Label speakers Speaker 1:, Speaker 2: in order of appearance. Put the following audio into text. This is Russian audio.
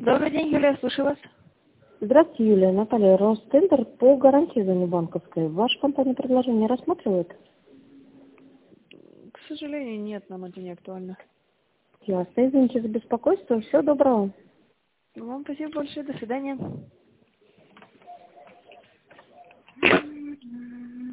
Speaker 1: Добрый день, Юлия, слушаю вас.
Speaker 2: Здравствуйте, Юлия. Наталья, Росцентр по гарантированию банковской. Ваша компания предложение рассматривает?
Speaker 1: К сожалению, нет, нам это не актуально.
Speaker 2: Ясно. Извините за беспокойство. Всего доброго.
Speaker 1: Вам спасибо большое, до свидания.